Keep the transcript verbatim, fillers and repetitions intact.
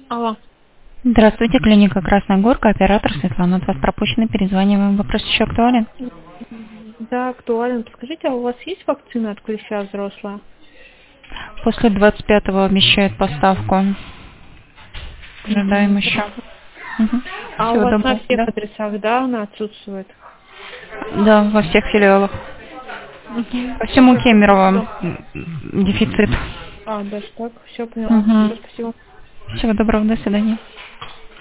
Алло. Здравствуйте, клиника Красная Горка, оператор Светлана. От вас пропущены, перезваниваем. Вопрос еще актуален? Да, актуален. Подскажите, а у вас есть вакцина от клеща взрослая? После двадцать пятого обещают поставку. Ожидаем Угу. еще. Мгм. А у Всего вас на доброго. всех Да? адресах, да, она отсутствует? Да, во всех филиалах. Угу. По всему Кемерово Все. м, дефицит. А, даже так? Все поняла. Мгм. Все, спасибо. Всего доброго, до свидания.